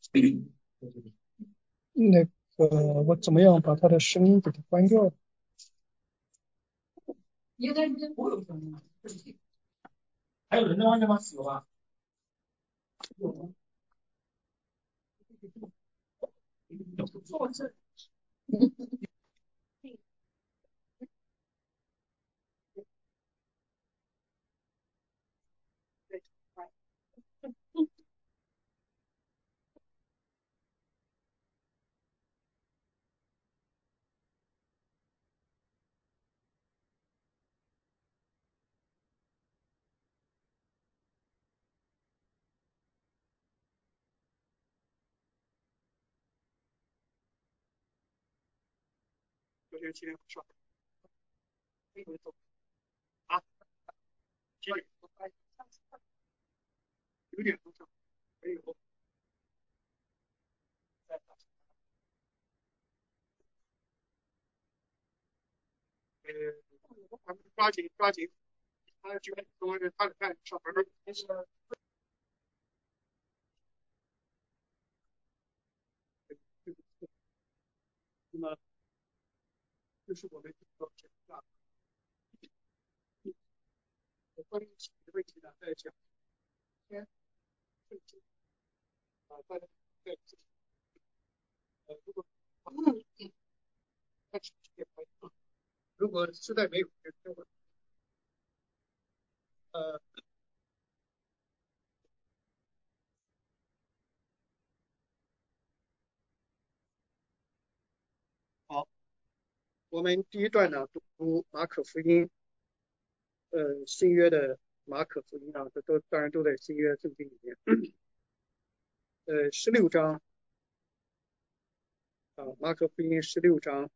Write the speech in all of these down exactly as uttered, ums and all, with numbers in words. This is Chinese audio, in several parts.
那个我怎么样把他的声音给他关掉？应该我有声音，还有人在外面吗？有吧？有。昨天七点上啊，几点？九点钟上，还有呃，抓紧抓紧，他九点钟他得干上班儿。那么这是我们第一个讲的关于企业问题呢，在讲先正经啊，大家在呃，如果但是也可以，如果实在没有，就呃好，我们第一段呢读马可福音，呃，新约的马可福音啊，这都当然都在新约圣经里面，呃，十六章啊，马可福音十六章，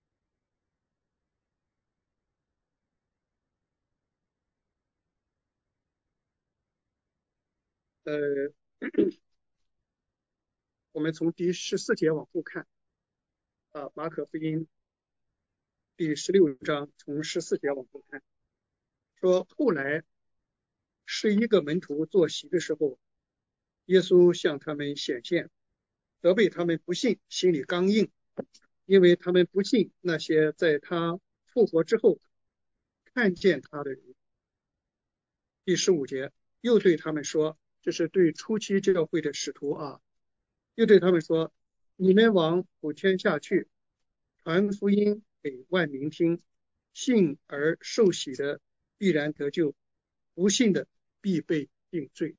呃，我们从第十四节往后看啊，马可福音第十六章从十四节往后看，说后来十一个门徒坐席的时候，耶稣向他们显现，责备他们不信，心里刚硬，因为他们不信那些在他复活之后看见他的人。第十五节又对他们说，这是对初期教会的使徒啊，又对他们说，你们往普天下去，传福音给万民听，信而受洗的必然得救，不信的必被定罪。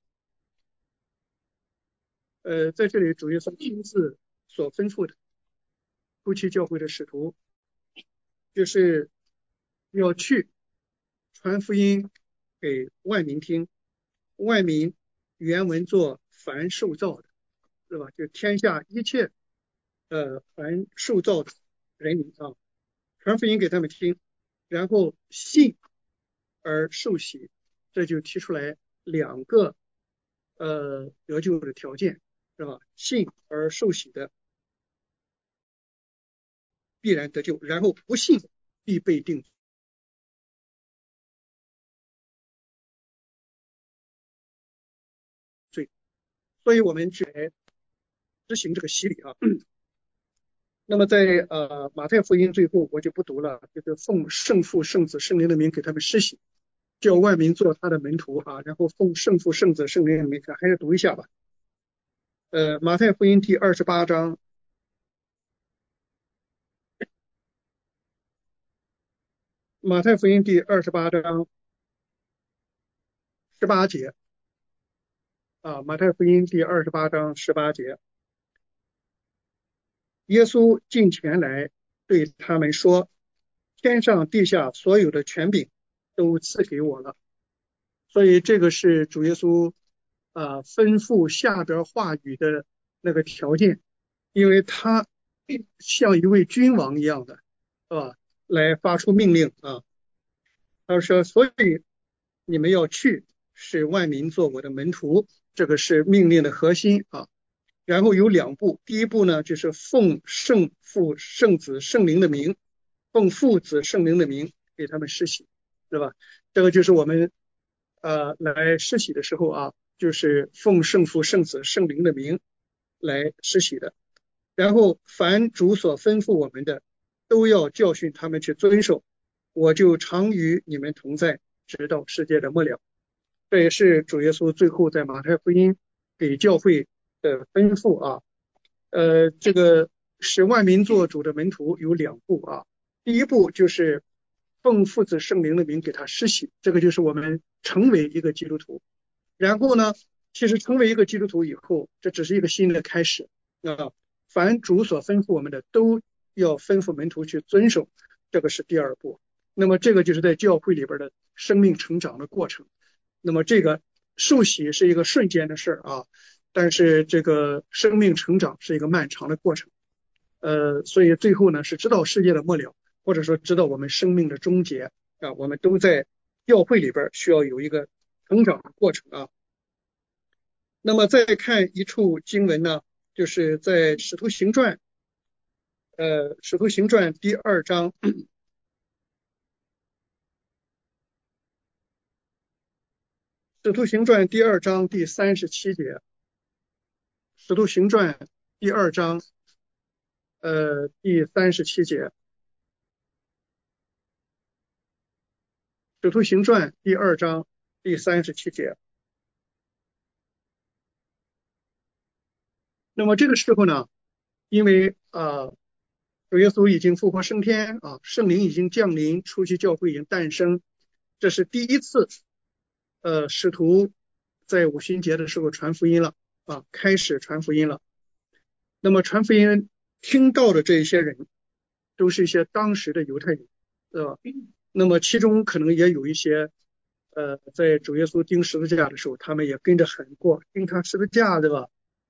呃，在这里主耶稣亲自所吩咐的初期教会的使徒，就是要去传福音给万民听。万民原文作凡受造的，是吧？就天下一切呃凡受造的人民啊，传福音给他们听，然后信而受洗，这就提出来两个呃得救的条件，是吧？信而受洗的必然得救，然后不信必被定罪。所以我们去来执行这个洗礼啊。那么在呃马太福音最后我就不读了，就是奉圣父、圣子、圣灵的名给他们施洗，叫万民做他的门徒啊，然后奉圣父、圣子、圣灵的名，还是读一下吧。呃，马太福音第二十八章，马太福音第二十八章十八节啊，马太福音第二十八章十八节，耶稣近前来对他们说：天上地下所有的权柄都赐给我了。所以这个是主耶稣啊吩咐下边话语的那个条件，因为他像一位君王一样的，是吧？来发出命令啊。他说：所以你们要去，使万民做我的门徒，这个是命令的核心啊。然后有两步，第一步呢，就是奉圣父、圣子、圣灵的名，奉父子圣灵的名给他们施洗，是吧？这个就是我们呃来施洗的时候啊，就是奉圣父、圣子、圣灵的名来施洗的。然后凡主所吩咐我们的，都要教训他们去遵守。我就常与你们同在，直到世界的末了。这也是主耶稣最后在马太福音给教会的吩咐啊。呃，这个使万民做主的门徒有两步啊。第一步就是奉父子圣灵的名给他施洗，这个就是我们成为一个基督徒。然后呢，其实成为一个基督徒以后，这只是一个新的开始啊。凡主所吩咐我们的，都要吩咐门徒去遵守，这个是第二步。那么这个就是在教会里边的生命成长的过程。那么这个受洗是一个瞬间的事儿啊，但是这个生命成长是一个漫长的过程。呃，所以最后呢，是直到世界的末了，或者说直到我们生命的终结啊，我们都在教会里边需要有一个成长的过程啊。那么再看一处经文呢，就是在使徒行传，呃，使徒行传第二章，使徒行传第二章第三十七节，使徒行传第二章，呃，第三十七节，使徒行传第二章第三十七节。那么这个时候呢，因为啊，主耶稣已经复活升天啊，圣灵已经降临，初期教会已经诞生，这是第一次，呃，使徒在五旬节的时候传福音了啊，开始传福音了。那么传福音听到的这一些人，都是一些当时的犹太人，对吧？那么其中可能也有一些，呃，在主耶稣钉十字架的时候，他们也跟着喊过钉他十字架，对吧？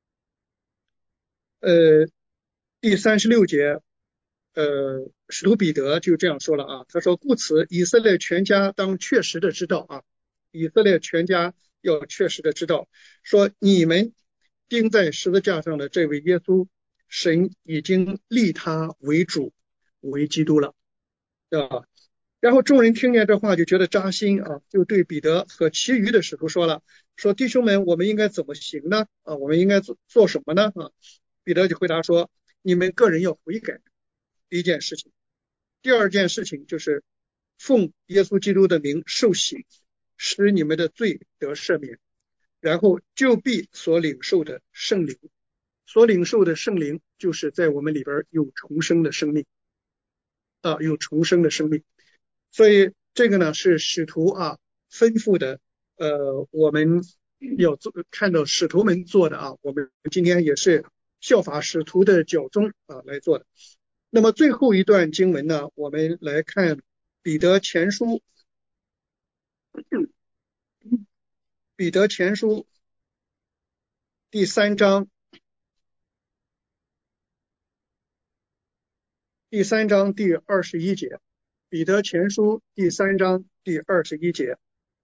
呃，第三十六节，呃，使徒彼得就这样说了啊，他说：“故此，以色列全家当确实的知道啊，以色列全家要确实的知道，说你们钉在十字架上的这位耶稣，神已经立他为主为基督了，对吧？”然后众人听见这话就觉得扎心啊，就对彼得和其余的使徒说了，说弟兄们，我们应该怎么行呢？啊，我们应该做做什么呢？啊，彼得就回答说，你们个人要悔改，第一件事情。第二件事情就是奉耶稣基督的名受洗，使你们的罪得赦免，然后就必所领受的圣灵，所领受的圣灵就是在我们里边有重生的生命啊，有重生的生命。所以这个呢是使徒啊吩咐的，呃，我们要做看到使徒们做的啊，我们今天也是效法使徒的脚踪啊来做的。那么最后一段经文呢，我们来看彼得前书，彼得前书第三章，第三章第二十一节，彼得前书第三章第二十一节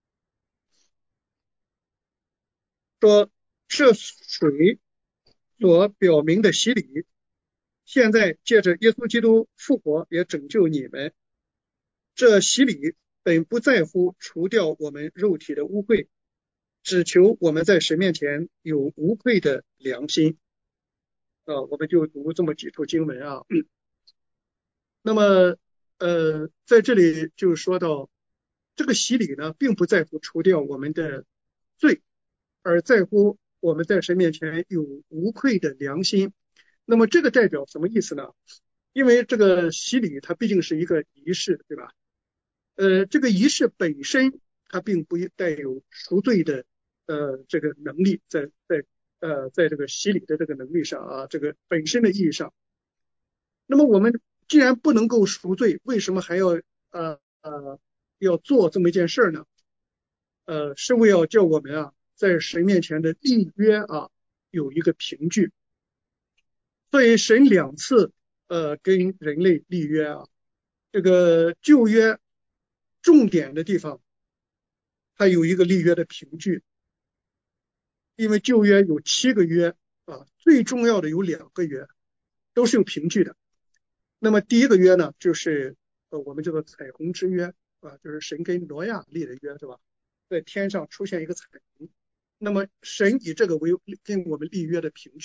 说，这水所表明的洗礼，现在借着耶稣基督复活也拯救你们。这洗礼本不在乎除掉我们肉体的污秽，只求我们在神面前有无愧的良心。啊，我们就读这么几处经文啊。那么，呃，在这里就说到，这个洗礼呢，并不在乎除掉我们的罪，而在乎我们在神面前有无愧的良心。那么这个代表什么意思呢？因为这个洗礼它毕竟是一个仪式，对吧？呃，这个仪式本身它并不带有赎罪的呃这个能力，在在呃在这个洗礼的这个能力上啊，这个本身的意义上。那么我们既然不能够赎罪，为什么还要呃呃要做这么一件事呢？呃，是为要叫我们啊在神面前的立约啊有一个凭据。所以神两次呃跟人类立约啊，这个旧约重点的地方，它有一个立约的凭据，因为旧约有七个约啊，最重要的有两个约都是有凭据的。那么第一个约呢，就是呃我们叫做彩虹之约啊，就是神跟挪亚立的约，是吧？在天上出现一个彩虹，那么神以这个为跟我们立约的凭据。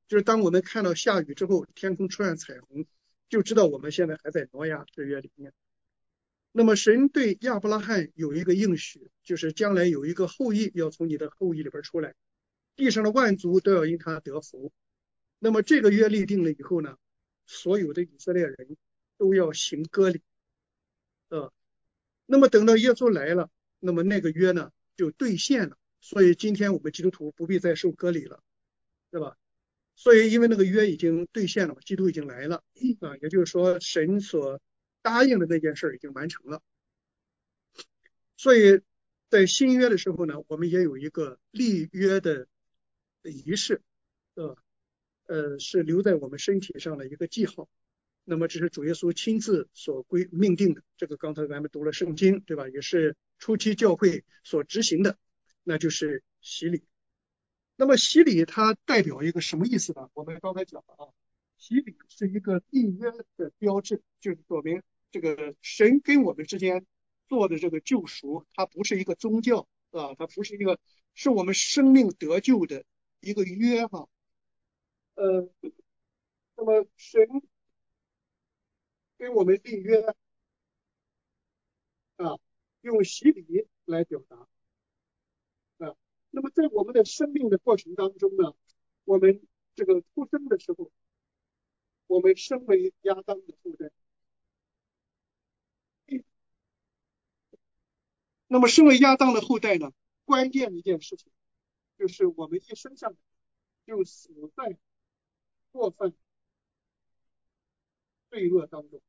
就是当我们看到下雨之后，天空出现彩虹，就知道我们现在还在挪亚之约里面。那么神对亚伯拉罕有一个应许，就是将来有一个后裔要从你的后裔里边出来，地上的万族都要因他得福。那么这个约立定了以后呢，所有的以色列人都要行割礼。呃，那么等到耶稣来了，那么那个约呢就兑现了。所以今天我们基督徒不必再受割礼了，对吧？所以因为那个约已经兑现了，基督已经来了啊，也就是说神所答应的那件事已经完成了。所以在新约的时候呢，我们也有一个立约的仪式，呃呃，是留在我们身体上的一个记号。那么这是主耶稣亲自所规命定的，这个刚才咱们读了圣经，对吧？也是初期教会所执行的，那就是洗礼。那么洗礼它代表一个什么意思呢？我们刚才讲了啊，洗礼是一个立约的标志，就是说明这个神跟我们之间做的这个救赎，它不是一个宗教啊，它不是一个，是我们生命得救的一个约哈、呃，那么神跟我们立约啊，用洗礼来表达啊。那么在我们的生命的过程当中呢，我们这个出生的时候，我们身为亚当的后代。那么身为亚当的后代呢，关键的一件事情就是我们一生下来就死在过犯罪恶当中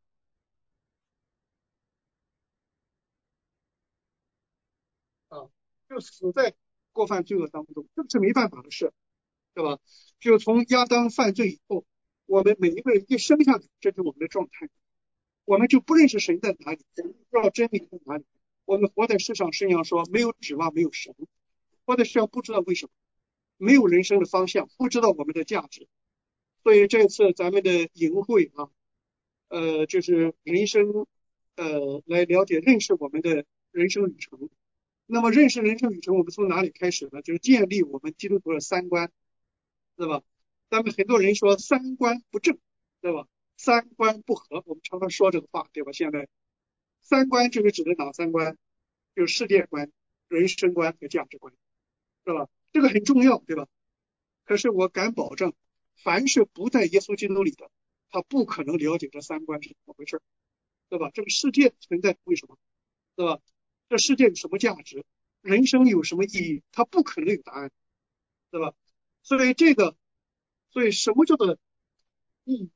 啊，就死在过犯罪恶当中，这是没办法的事，对吧？就从亚当犯罪以后，我们每一个人一生下来，这是我们的状态，我们就不认识神在哪里，不知道真理在哪里。我们活在世上，圣经上说没有指望，没有神，活在世上不知道为什么，没有人生的方向，不知道我们的价值。所以这次咱们的营会啊，呃，就是人生，呃，来了解认识我们的人生旅程。那么认识人生旅程，我们从哪里开始呢？就是建立我们基督徒的三观，对吧？咱们很多人说三观不正，对吧？三观不合，我们常常说这个话，对吧？现在三观就是指的哪三观？就是世界观、人生观和价值观，是吧？这个很重要，对吧？可是我敢保证，凡是不在耶稣基督里的，他不可能了解这三观是怎么回事，对吧？这个世界存在为什么，对吧？这世界有什么价值？人生有什么意义？他不可能有答案，对吧？所以这个，所以什么叫做意义，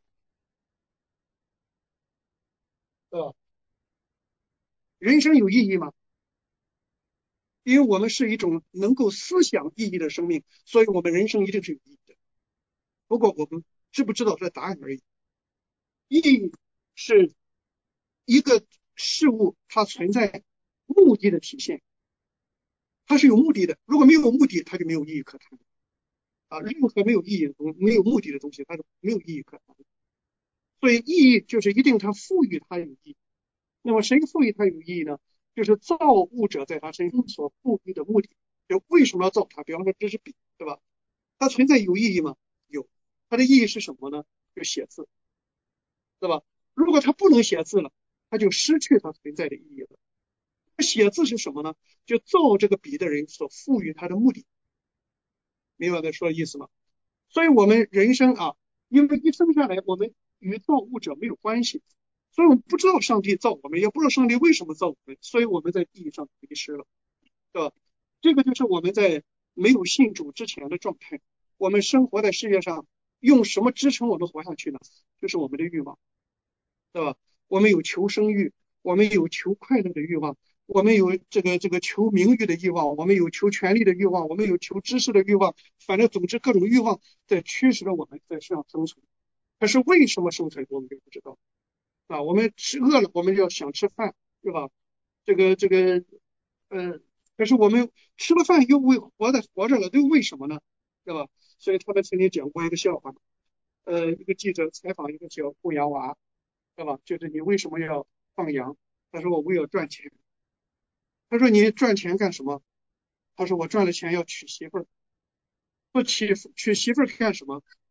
对吧？人生有意义吗？因为我们是一种能够思想意义的生命，所以我们人生一定是有意义的。不过我们知不知道这答案而已。意义是一个事物它存在目的的体现，它是有目的的。如果没有目的，它就没有意义可谈啊。任何没有意义的东西，没有目的的东西，它是没有意义可谈的。所以意义就是一定它赋予它有意义。那么谁赋予它有意义呢？就是造物者在他身上所赋予的目的。就为什么要造它？比方说这支笔，对吧？它存在有意义吗？有。它的意义是什么呢？就写字，对吧？如果它不能写字了，它就失去它存在的意义了。写字是什么呢？就造这个笔的人所赋予它的目的。明白我说的意思吗？所以我们人生啊，因为一生下来我们与造物者没有关系，所以我们不知道上帝造我们，也不知道上帝为什么造我们，所以我们在地上迷失了，对吧？这个就是我们在没有信主之前的状态。我们生活在世界上，用什么支撑我们活下去呢？就是我们的欲望，对吧？我们有求生欲，我们有求快乐的欲望，我们有这个这个求名誉的欲望，我们有求权力的欲望，我们有求知识的欲望，反正总之各种欲望在驱使着我们在世上生存。可是为什么生存，我们就不知道啊。我们吃饿了，我们就要想吃饭，对吧？这个这个，呃，可是我们吃了饭又为活的活着了，又为什么呢？对吧？所以他们曾经讲过一个笑话，呃，一个记者采访一个小公羊娃，对吧？就是你为什么要放羊？他说我为了赚钱。他说你赚钱干什么？他说我赚了钱要娶媳妇儿。说娶娶媳妇儿干什么？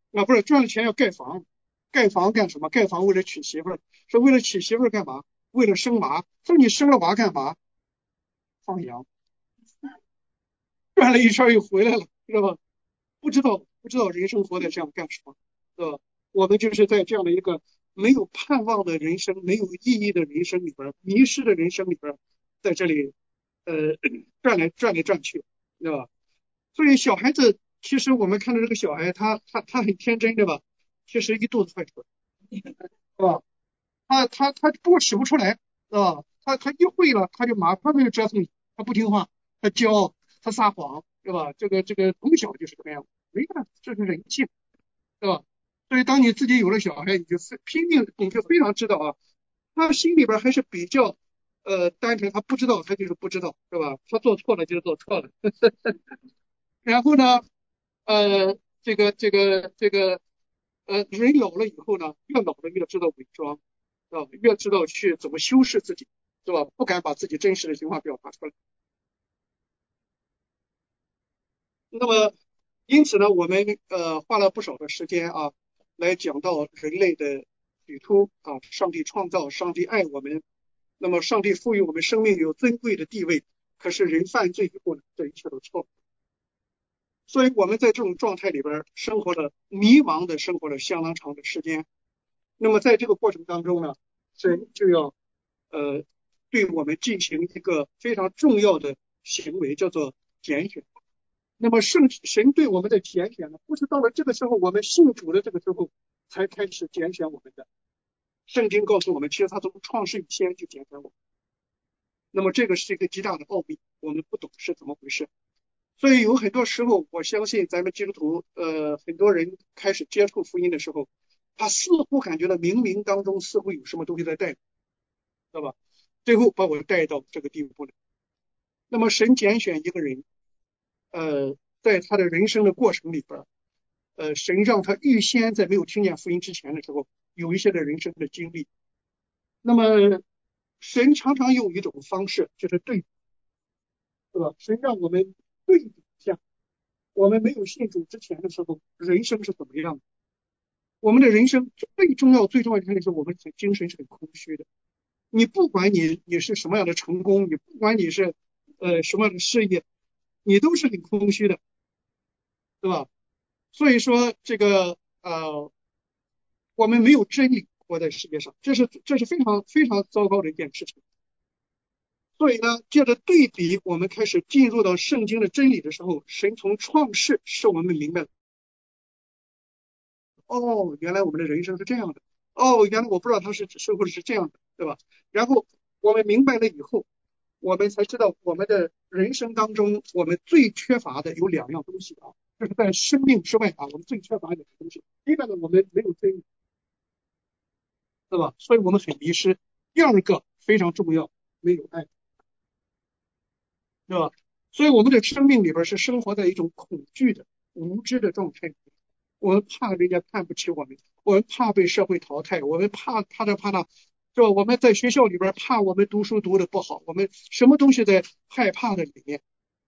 啊，不是赚了钱要盖房，盖房干什么？盖房为了娶媳妇儿，是为了娶媳妇儿干嘛？为了生娃。说你生了娃干嘛？放羊，转了一圈又回来了，是吧？不知道不知道人生活在这样干什么，是吧？我们就是在这样的一个没有盼望的人生、没有意义的人生里边，迷失的人生里边，在这里呃转来转来转去，对吧？所以小孩子，其实我们看到这个小孩，他他他很天真，对吧？其实一肚子坏水，是吧？他他他不过使不出来，是吧？他他一会了，他就马上就折腾你，他不听话，他骄傲，他撒谎，对吧？这个这个从小就是这个样子，没办法，这是人性，对吧？所以当你自己有了小孩，你就拼命，你就非常知道啊，他心里边还是比较呃单纯，他不知道他就是不知道，是吧？他做错了就是做错了。然后呢，呃，这个这个这个呃，人老了以后呢，越老了越知道伪装，啊，越知道去怎么修饰自己，是吧？不敢把自己真实的情况表达出来。那么，因此呢，我们呃花了不少的时间啊，来讲到人类的起初啊，上帝创造，上帝爱我们，那么上帝赋予我们生命有尊贵的地位，可是人犯罪以后呢，这一切都错了。所以我们在这种状态里边生活了迷茫的生活了相当长的时间。那么在这个过程当中呢，神就要呃对我们进行一个非常重要的行为，叫做拣选。那么圣神对我们的拣选呢，不是到了这个时候我们信主的这个时候才开始拣选我们的。圣经告诉我们，其实他从创世以前就拣选我们。那么这个是一个极大的奥秘，我们不懂是怎么回事。所以有很多时候，我相信咱们基督徒，呃，很多人开始接触福音的时候，他似乎感觉到冥冥当中似乎有什么东西在带，知道吧？最后把我带到这个地步了。那么神拣选一个人，呃，在他的人生的过程里边，呃，神让他预先在没有听见福音之前的时候，有一些的人生的经历。那么神常常用一种方式，就是对比，对吧？神让我们对比一下，我们没有信主之前的时候，人生是怎么样的。我们的人生最重要、最重要的就是我们的精神是很空虚的。你不管你你是什么样的成功，你不管你是呃什么样的事业，你都是很空虚的，对吧？所以说这个呃，我们没有真理活在世界上，这是这是非常非常糟糕的一件事情。所以呢，借着对比，我们开始进入到圣经的真理的时候，神从创世使我们明白了，哦，原来我们的人生是这样的，哦，原来我不知道他是生活的是这样的，对吧？然后我们明白了以后，我们才知道我们的人生当中，我们最缺乏的有两样东西啊，就是在生命之外啊，我们最缺乏的两样东西。第一个呢，我们没有真理，对吧？所以我们很迷失。第二个非常重要，没有爱，对吧？所以我们的生命里边是生活在一种恐惧的、无知的状态。我们怕人家看不起我们，我们怕被社会淘汰，我们怕怕这怕那，是吧？我们在学校里边怕我们读书读的不好，我们什么东西在害怕的里面。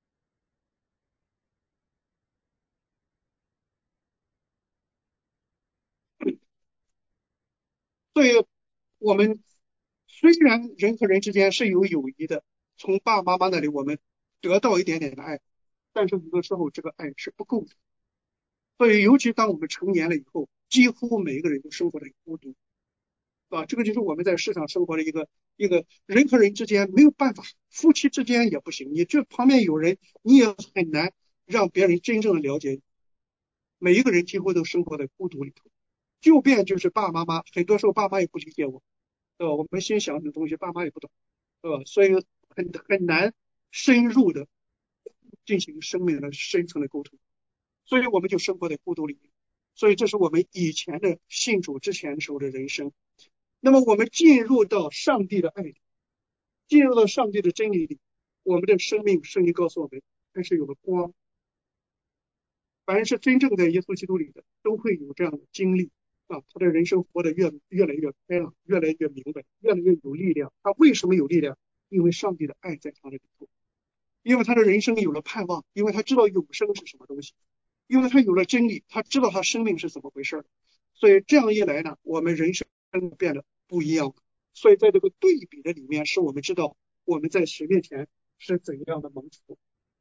所以我们虽然人和人之间是有友谊的，从爸爸妈妈那里我们得到一点点的爱，但是很多时候这个爱是不够的。所以尤其当我们成年了以后，几乎每一个人都生活的孤独，啊，这个就是我们在世上生活的一个一个人和人之间没有办法，夫妻之间也不行，你这旁边有人，你也很难让别人真正的了解你。每一个人几乎都生活在孤独里头，就便就是爸爸妈妈，很多时候爸妈也不理解我，对吧？我们心想的东西，爸妈也不懂，对吧？所以很很难深入的进行生命的深层的沟通，所以我们就生活在孤独里面。所以这是我们以前的信主之前时候的人生。那么我们进入到上帝的爱里，进入到上帝的真理里，我们的生命，圣经告诉我们，开始有了光。凡是真正在耶稣基督里的，都会有这样的经历啊，他的人生活得越越来越开朗，越来越明白，越来越有力量。他为什么有力量？因为上帝的爱在他的里头，因为他的人生有了盼望，因为他知道永生是什么东西。 因为他有了真理，他知道他生命是怎么回事，所以这样一来呢，我们人生变得不一样。所以在这个对比的里面，使我们知道我们在神面前是怎样的蒙福。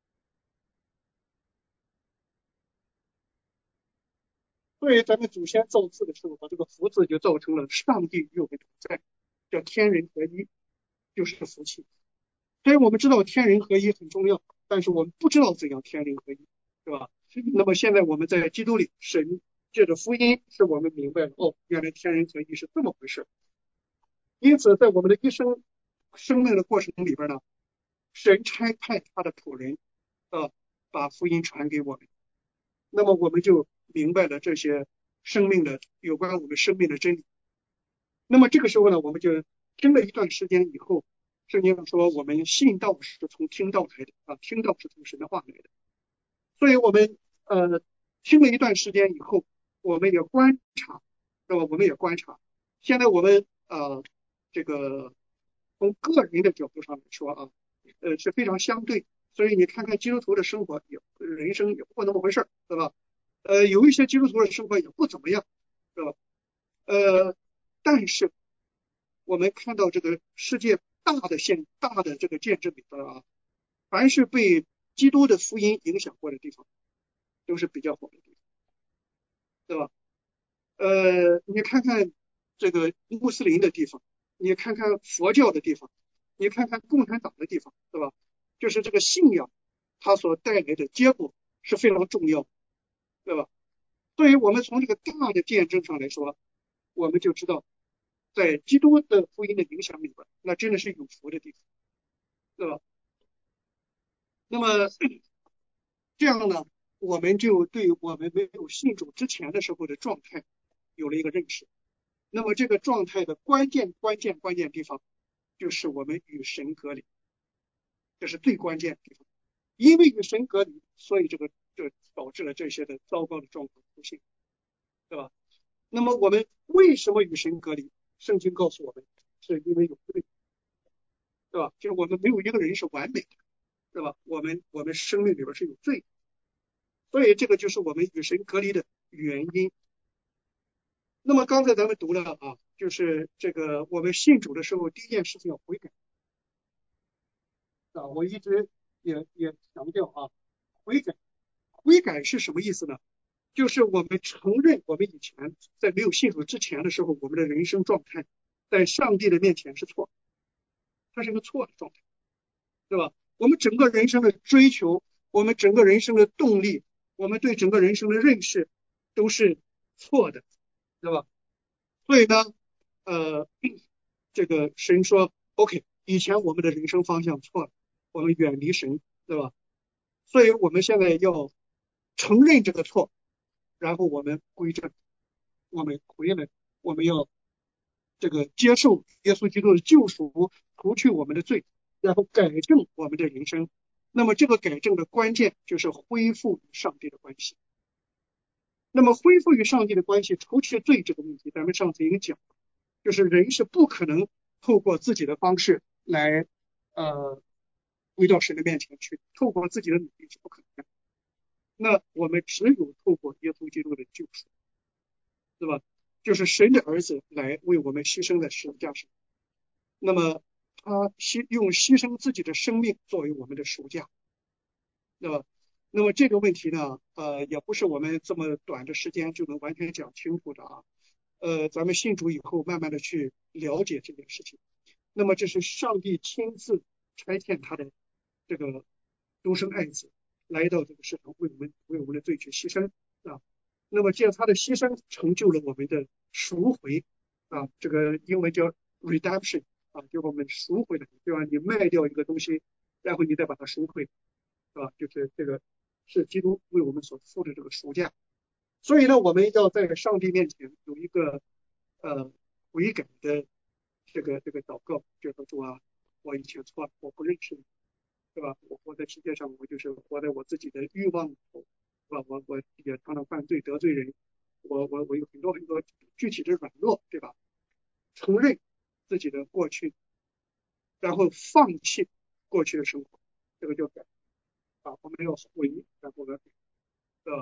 所以咱们祖先造字的时候，把这个福字就造成了上帝与我们同在，叫天人合一，就是福气。所以我们知道天人合一很重要，但是我们不知道怎样天人合一，对吧？那么现在我们在基督里，神借着福音使我们明白了，哦，原来天人合一是这么回事。因此，在我们的一生生命的过程里边呢，神差派他的仆人，呃，把福音传给我们，那么我们就明白了这些生命的有关我们生命的真理。那么这个时候呢，我们就听了一段时间以后，圣经上说我们信道是从听道来的啊，听道是从神的话来的。所以我们呃听了一段时间以后，我们也观察，那么我们也观察，现在我们呃这个从个人的角度上来说啊，呃是非常相对。所以你看看基督徒的生活也人生也不那么回事，对吧？呃，有一些基督徒的生活也不怎么样，对吧？呃，但是我们看到这个世界大的现大的这个见证里边啊，凡是被基督的福音影响过的地方，都是比较好的地方，对吧？呃，你看看这个穆斯林的地方，你看看佛教的地方，你看看共产党的地方，对吧？就是这个信仰，它所带来的结果是非常重要的，对吧？所以我们从这个大的见证上来说，我们就知道，在基督的福音的影响里边，那真的是有福的地方，对吧？那么这样呢，我们就对我们没有信主之前的时候的状态有了一个认识。那么这个状态的关键、关键、关键地方，就是我们与神隔离，这是最关键的地方。因为与神隔离，所以这个就导致了这些的糟糕的状况出现，对吧？那么我们为什么与神隔离？圣经告诉我们，是因为有罪，对吧？就是我们没有一个人是完美的，对吧？我们我们生命里边是有罪，所以这个就是我们与神隔离的原因。那么刚才咱们读了啊，就是这个我们信主的时候，第一件事情要悔改啊。我一直也也强调啊，悔改，悔改是什么意思呢？就是我们承认我们以前在没有信主之前的时候，我们的人生状态在上帝的面前是错，它是个错的状态，对吧？我们整个人生的追求，我们整个人生的动力，我们对整个人生的认识都是错的，对吧？所以呢，呃，这个神说 OK，以前我们的人生方向错了，我们远离神，对吧？所以我们现在要承认这个错，然后我们归正，我们回来，我们要这个接受耶稣基督的救赎，除去我们的罪，然后改正我们的人生。那么这个改正的关键就是恢复与上帝的关系。那么恢复与上帝的关系，除去罪这个问题，咱们上次已经讲，就是人是不可能透过自己的方式来呃回到神的面前去，透过自己的努力是不可能的。那我们只有透过耶稣基督的救赎，对吧？就是神的儿子来为我们牺牲在十字架上。那么他牺用牺牲自己的生命作为我们的赎价，对吧？那么这个问题呢，呃，也不是我们这么短的时间就能完全讲清楚的啊。呃，咱们信主以后，慢慢的去了解这件事情。那么这是上帝亲自差遣他的这个独生爱子来到这个世上，为我们为我们的罪去牺牲啊。那么借他的牺牲，成就了我们的赎回啊，这个英文叫 redemption 啊，就我们赎回来，对吧？你卖掉一个东西，然后你再把它赎回，是吧？就是这个是基督为我们所付的这个赎价。所以呢，我们要在上帝面前有一个呃悔改的这个这个祷告，就是说主啊，我以前错了，我不认识你，对吧？我活在世界上，我就是活在我自己的欲望里头，是吧？我我也常常犯罪得罪人，我我我有很多很多具体的软弱，对吧？承认自己的过去，然后放弃过去的生活，这个叫改啊，我们要悔，然后呢，呃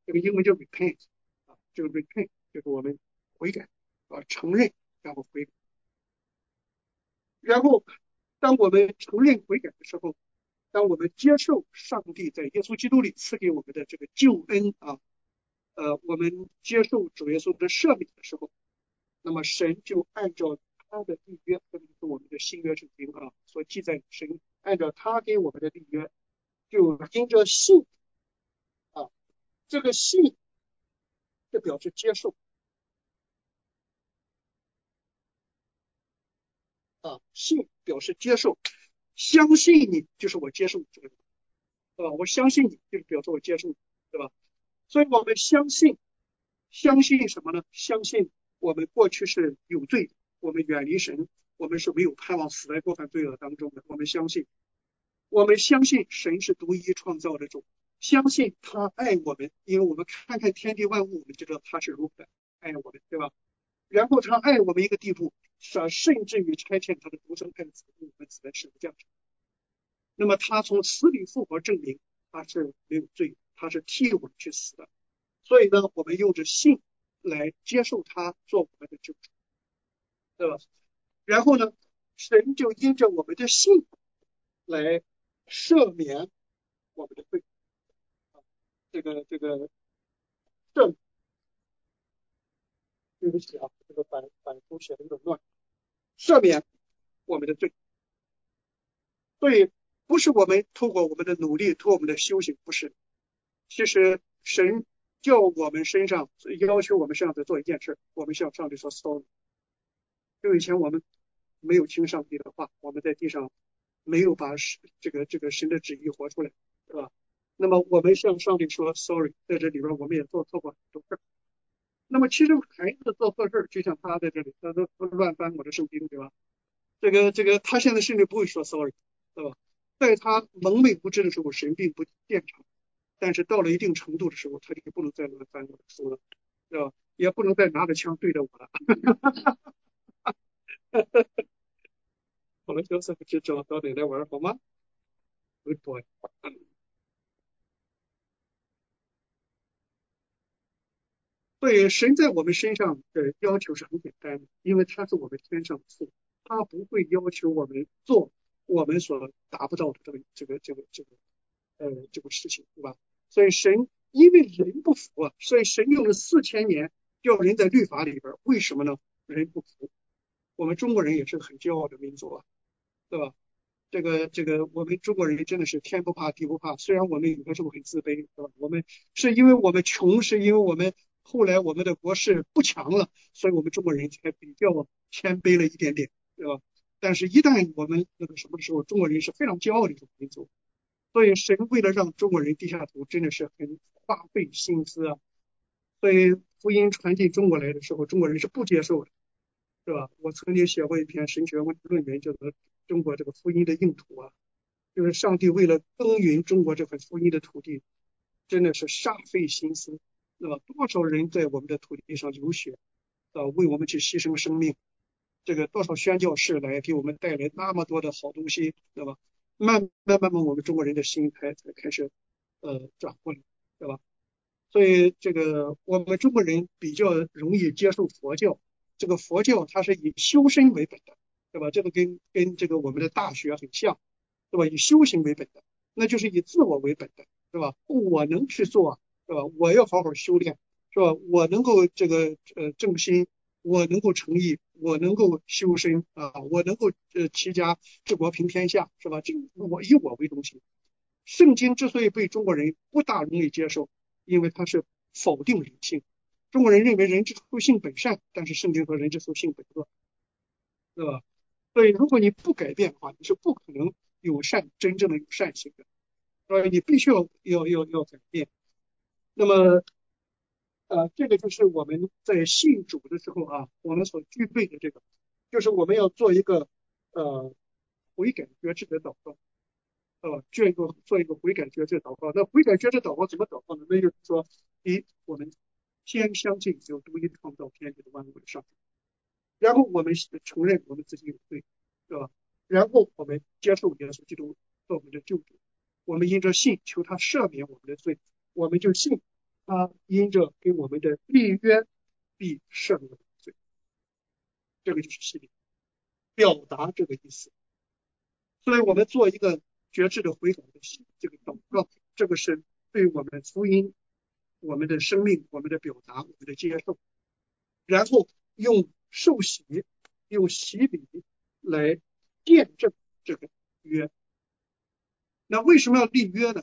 这个英文叫 repent 啊，这个 repent 就是我们悔改啊，承认然后悔改。然后当我们承认悔改的时候，当我们接受上帝在耶稣基督里赐给我们的这个救恩啊，呃，我们接受主耶稣的赦免的时候，那么神就按照他的立约，特别是我们的新约圣经啊所记载，神按照他给我们的立约，就因着信啊，这个信就表示接受啊，信表示接受，相信你就是我接受这个，对吧？我相信你就是表示我接受你，对吧？所以我们相信，相信什么呢？相信我们过去是有罪的，我们远离神，我们是没有盼望死在过犯罪恶当中的。我们相信，我们相信神是独一创造的主，相信他爱我们，因为我们看看天地万物，我们就知道他是如何的爱我们，对吧？然后他爱我们一个地步，甚甚至于差遣他的独生爱子为我们死在十字架上。那么他从死里复活，证明他是没有罪，他是替我们去死的。所以呢，我们用着信来接受他做我们的救主，对吧？然后呢，神就因着我们的信来赦免我们的罪。这个这个赦，对不起啊，这个版版书写的有点乱。赦免我们的罪，所以不是我们通过我们的努力，通过我们的修行，不是。其实神叫我们身上，要求我们身上在做一件事，我们向上帝说 sorry。就以前我们没有听上帝的话，我们在地上没有把这个这个神的旨意活出来，对吧？那么我们向上帝说 sorry， 在这里边我们也做错过很多事。那么其实孩子做错事，就像他在这里，他都乱翻我的圣经，对吧？这个这个，他现在甚至不会说 sorry， 对吧？在他蒙昧无知的时候，神并不鉴察，但是到了一定程度的时候，他就不能再乱翻我的书了，对吧？也不能再拿着枪对着我了。好了，小三就知道到底来玩好吗？Good boy。所以神在我们身上的要求是很简单的，因为他是我们天上的父，他不会要求我们做我们所达不到的这个这个这个这个呃这个事情，对吧？所以神因为人不服啊，所以神用了四千年叫人在律法里边，为什么呢？人不服。我们中国人也是很骄傲的民族啊，对吧？这个这个，我们中国人真的是天不怕地不怕，虽然我们有的时候很自卑，对吧？我们是因为我们穷，是因为我们后来我们的国势不强了，所以我们中国人才比较谦卑了一点点，对吧？但是，一旦我们那个什么的时候，中国人是非常骄傲的一种民族。所以，神为了让中国人低下头，真的是很花费心思啊。所以，福音传进中国来的时候，中国人是不接受的。是吧？我曾经写过一篇神学论文，叫做《中国这个福音的硬土》啊，就是上帝为了耕耘中国这块福音的土地，真的是煞费心思，对吧？多少人在我们的土地上流血，啊，为我们去牺牲生命，这个多少宣教士来给我们带来那么多的好东西，对吧？慢慢慢慢，我们中国人的心才才开始呃转过来，对吧？所以这个我们中国人比较容易接受佛教，这个佛教它是以修身为本的，对吧？这个跟跟这个我们的大学很像，对吧？以修行为本的，那就是以自我为本的，对吧？我能去做，对吧？我要好好修炼，是吧？我能够这个呃正心，我能够诚意，我能够修身啊，我能够呃齐家治国平天下，是吧？这我以我为中心。圣经之所以被中国人不大容易接受，因为它是否定人性。中国人认为人之初性本善，但是圣经说人之初性本恶，对吧？所以如果你不改变的话，你是不可能有善真正的有善性的，所以你必须要要要要改变。那么呃，这个就是我们在信主的时候啊，我们所具备的这个，就是我们要做一个呃悔改觉知的祷告。呃，做一个做一个悔改觉知祷告。那悔改觉知祷告怎么祷告呢？那就是说，第一，我们先相信有独一创造天地的万物的上帝，然后我们承认我们自己有罪，对吧？然后我们接受耶稣基督做我们的救主，我们因着信求他赦免我们的罪，我们就信他因着跟我们的立约，必赦免我们的罪。这个就是洗礼，表达这个意思。所以我们做一个觉知的悔改的这个祷告，这个是对我们福音、我们的生命、我们的表达、我们的接受，然后用受洗、用洗礼来验证这个约。那为什么要立约呢？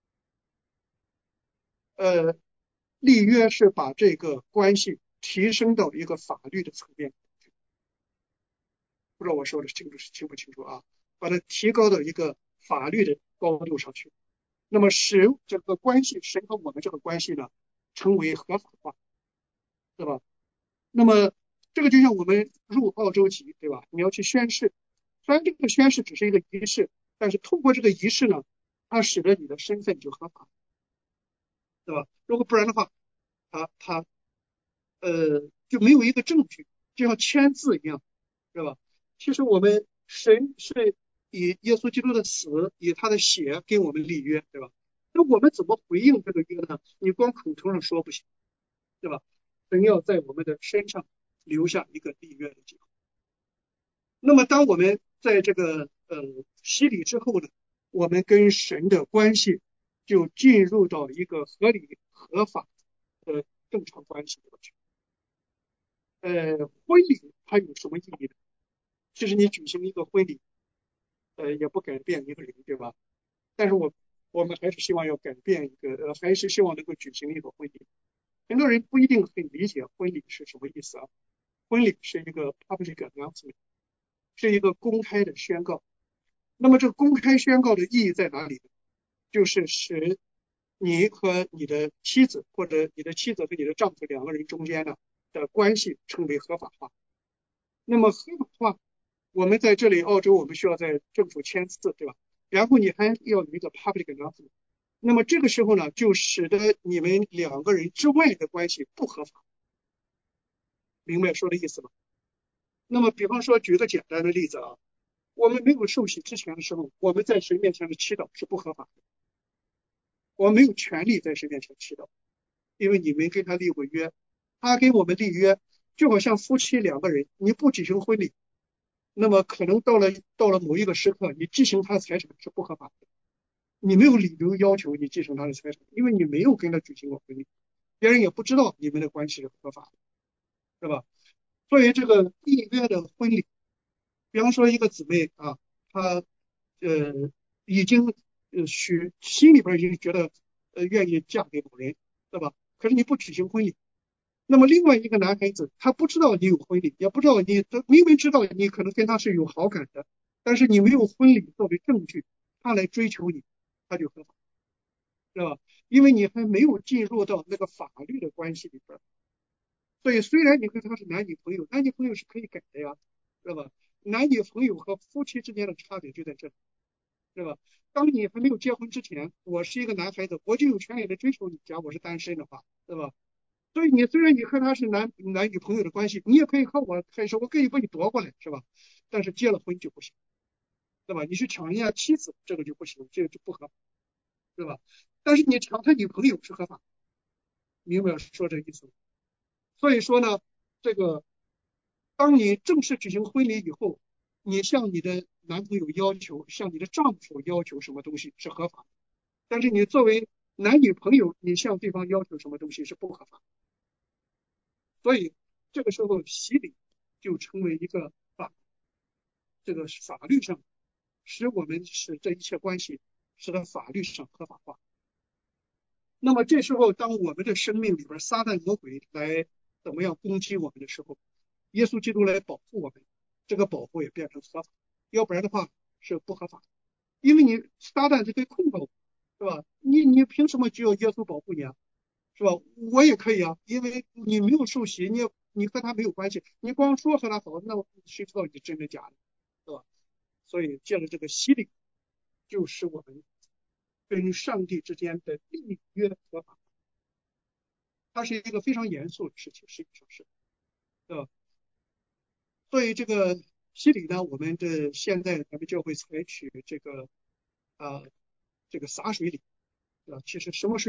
呃，立约是把这个关系提升到一个法律的层面，不知道我说的清楚清不清楚啊？把它提高到一个法律的高度上去，那么使这个关系，神和我们这个关系呢，成为合法化，对吧？那么这个就像我们入澳洲籍，对吧？你要去宣誓，虽然这个宣誓只是一个仪式，但是通过这个仪式呢，它使得你的身份就合法，对吧？如果不然的话，他他呃就没有一个证据，就像签字一样，对吧？其实我们神是以耶稣基督的死，以他的血跟我们立约，对吧？那我们怎么回应这个约呢？你光口头上说不行，对吧？神要在我们的身上留下一个立约的记号。那么当我们在这个呃洗礼之后呢，我们跟神的关系就进入到一个合理合法的正常关系里去。呃，婚礼它有什么意义呢？其实你举行一个婚礼，呃，也不改变一个人，对吧？但是我我们还是希望要改变一个，呃，还是希望能够举行一个婚礼。很多人不一定很理解婚礼是什么意思啊？婚礼是一个 public announcement，是一个公开的宣告。那么这个公开宣告的意义在哪里呢？就是使你和你的妻子，或者你的妻子和你的丈夫两个人中间呢的关系成为合法化。那么合法化，我们在这里澳洲，我们需要在政府签字，对吧？然后你还要有一个 public announcement。那么这个时候呢，就使得你们两个人之外的关系不合法。明白说的意思吗？那么比方说，举个简单的例子啊，我们没有受洗之前的时候，我们在神面前的祈祷是不合法的，我们没有权利在神面前祈祷，因为你没跟他立过约，他跟我们立约，就好像夫妻两个人，你不举行婚礼，那么可能到了到了某一个时刻，你继承他的财产是不合法的，你没有理由要求你继承他的财产，因为你没有跟他举行过婚礼，别人也不知道你们的关系是合法的，是吧？所以这个立约的婚礼，比方说一个姊妹啊，她呃已经呃许心里边已经觉得呃愿意嫁给某人，对吧？可是你不举行婚礼，那么另外一个男孩子他不知道你有婚礼，也不知道你，他明明知道你可能跟他是有好感的，但是你没有婚礼作为证据，他来追求你，他就合法，对吧？因为你还没有进入到那个法律的关系里边。所以虽然你和他是男女朋友，男女朋友是可以改的呀，对吧？男女朋友和夫妻之间的差别就在这里，对吧？当你还没有结婚之前，我是一个男孩子，我就有权利来追求你，假如我是单身的话，对吧？所以你虽然你和他是男男女朋友的关系，你也可以和我开始，我可以把你夺过来，是吧？但是结了婚就不行，对吧？你去抢人家妻子，这个就不行，这个就不合法，对吧？但是你抢他女朋友是合法，明白说这个意思吗？所以说呢，这个当你正式举行婚礼以后，你向你的男朋友要求，向你的丈夫要求什么东西是合法的，但是你作为男女朋友，你向对方要求什么东西是不合法的。所以这个时候洗礼就成为一个法，这个法律上使我们使这一切关系使得法律上合法化。那么这时候，当我们的生命里边撒旦魔鬼来怎么样攻击我们的时候，耶稣基督来保护我们，这个保护也变成合法，要不然的话是不合法。因为你撒旦就可以控告我，是吧？你你凭什么只有耶稣保护你啊？是吧？我也可以啊，因为你没有受洗，你你和他没有关系，你光说和他好，那谁知道你真的假的，是吧？所以借着这个洗礼，就使我们跟上帝之间的立约合法，它是一个非常严肃的事情，实际上是，对吧？所以这个洗礼呢，我们的现在咱们教会采取这个啊、呃这个洒水礼，啊，其实什么水礼？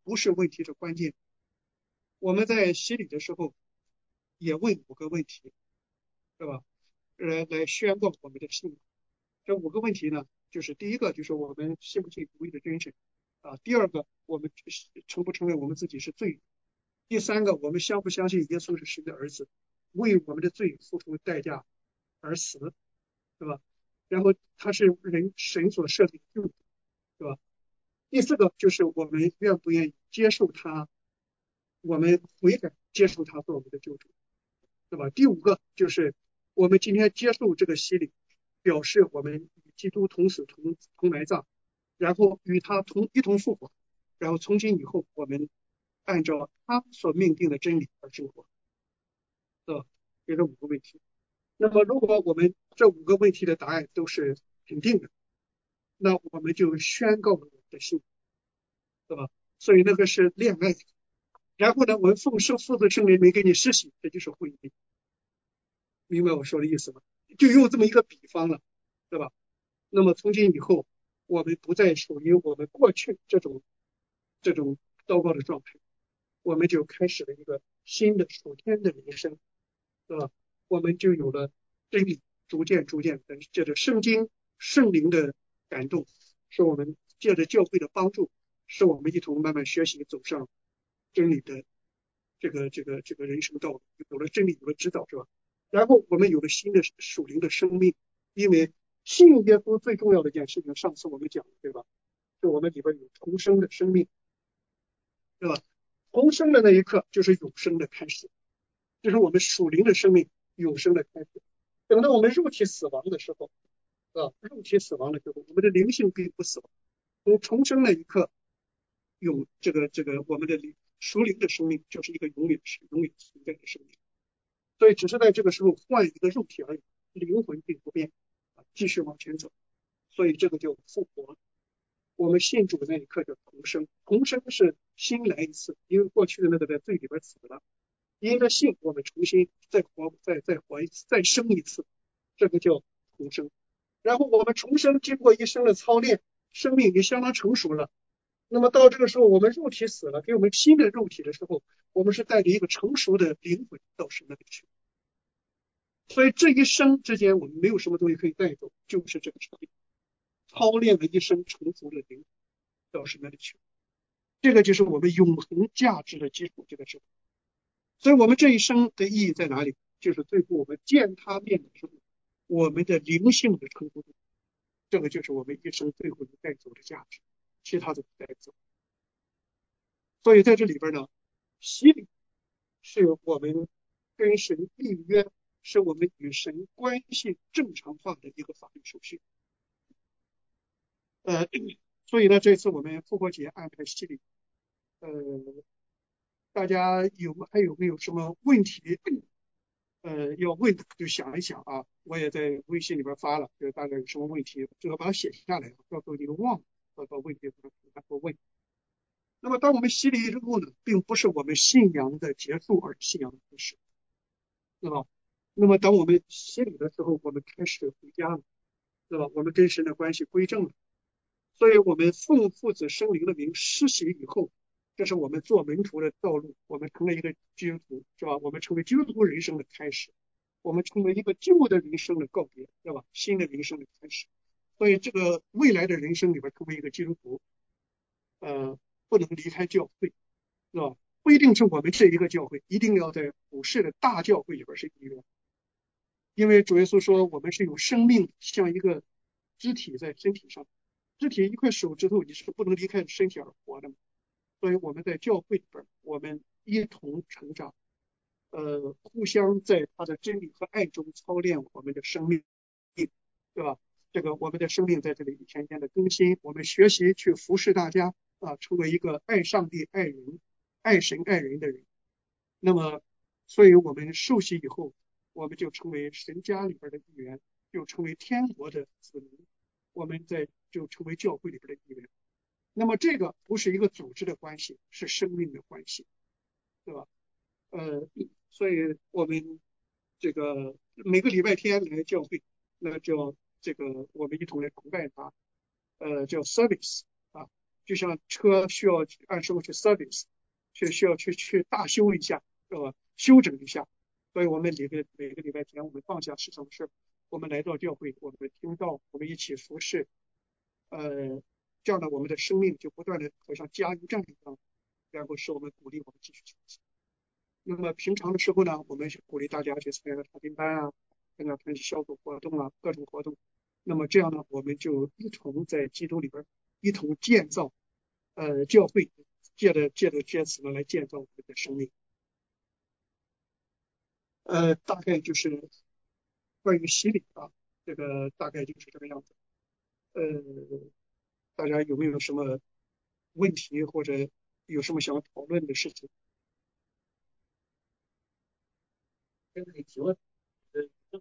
不是问题的关键。我们在洗礼的时候也问五个问题，对吧？来来宣告我们的信仰。这五个问题呢，就是第一个就是我们信不信独一的真神啊，第二个我们承不承认我们自己是罪人，第三个我们相不相信耶稣是神的儿子，为我们的罪付出代价而死，对吧？然后他是人神所设定的救主，对吧？第四个就是我们愿不愿意接受他，我们悔改接受他做我们的救主，对吧？第五个就是我们今天接受这个洗礼，表示我们与基督同死同同埋葬，然后与他同一同复活，然后从今以后我们按照他所命定的真理而生活，对吧？这是五个问题。那么如果我们这五个问题的答案都是肯定的，那我们就宣告我们的信，对吧？所以那个是恋爱。然后呢，我们奉圣父子圣灵没给你施洗，这就是婚姻。明白我说的意思吗？就用这么一个比方了，对吧？那么从今以后，我们不再属于我们过去这种这种糟糕的状态，我们就开始了一个新的属天的人生，对吧？我们就有了真理，逐渐逐渐的借着圣经圣灵的感动，使我们借着教会的帮助，使我们一同慢慢学习走上真理的这个这个这个人生道路，有了真理，有了指导，是吧？然后我们有了新的属灵的生命，因为信耶稣最重要的一件事情，上次我们讲了，对吧？就我们里边有重生的生命，对吧？重生的那一刻就是永生的开始，就是我们属灵的生命永生的开始。等到我们肉体死亡的时候，啊，肉体死亡的时候，我们的灵性并不死亡。从重生那一刻，永这个这个我们的灵属灵的生命就是一个永远是永远存在的生命。所以只是在这个时候换一个肉体而已，灵魂并不变，啊，继续往前走。所以这个叫复活。我们信主那一刻叫重生，重生是新来一次，因为过去的那个在罪里边死了，因着信我们重新再活再再活一次，再生一次，这个叫重生。然后我们重生经过一生的操练，生命已经相当成熟了。那么到这个时候，我们肉体死了，给我们新的肉体的时候，我们是带着一个成熟的灵魂到神那里去。所以这一生之间，我们没有什么东西可以带走，就是这个生命操练了一生成熟的灵到神那里去。这个就是我们永恒价值的基础，这个是。所以我们这一生的意义在哪里？就是最后我们见他面的时候，我们的灵性的成熟度，这个就是我们一生最后能带走的价值，其他的不带走。所以在这里边呢，洗礼是我们跟神立约，是我们与神关系正常化的一个法律手续。呃，所以呢，这次我们复活节安排洗礼，呃，大家有还有没有什么问题？呃，要问就想一想啊，我也在微信里边发了，就大概有什么问题，最好把它写下来，到时候你忘了，到时候问题再多问。那么，当我们洗礼之后呢，并不是我们信仰的结束，而是信仰的开始，对吧？那么，当我们洗礼的时候，我们开始回家了，对吧？我们跟神的关系归正了。所以我们奉父子圣灵的名施洗以后，这是我们做门徒的道路，我们成为一个基督徒，是吧？我们成为基督徒人生的开始，我们成为一个旧的人生的告别，对吧？新的人生的开始。所以这个未来的人生里边，成为一个基督徒，呃，不能离开教会，是吧？不一定是我们这一个教会，一定要在普世的大教会里边是一员。因为主耶稣说，我们是有生命，像一个肢体在身体上，肢体一块手指头，你是不能离开身体而活的。所以我们在教会里边，我们一同成长，呃，互相在他的真理和爱中操练我们的生命，对吧？这个我们的生命在这里一天天的更新，我们学习去服侍大家啊，成为一个爱上帝、爱人、爱神、爱人的人。那么，所以我们受洗以后，我们就成为神家里边的一员，就成为天国的子民，我们在就成为教会里边的一员。那么这个不是一个组织的关系，是生命的关系，对吧？呃，所以我们这个每个礼拜天来教会，那叫这个我们一同来崇拜他，呃，叫 service 啊。 就像车需要按时候去 service，去需要去去大修一下，是吧？修整一下。所以我们每个每个礼拜天，我们放下是什么事？我们来到教会，我们听到，我们一起服侍，呃，这样的我们的生命就不断的好像加油站一样，然后使我们鼓励我们继续前行。那么平常的时候呢，我们鼓励大家去参加查经班啊，参加团体小组活动啊，各种活动。那么这样呢，我们就一同在基督里边一同建造呃教会，借着借着这些词呢来建造我们的生命。呃，大概就是关于洗礼啊，这个大概就是这个样子。呃，大家有没有什么问题或者有什么想讨论的事情？可以提问。呃，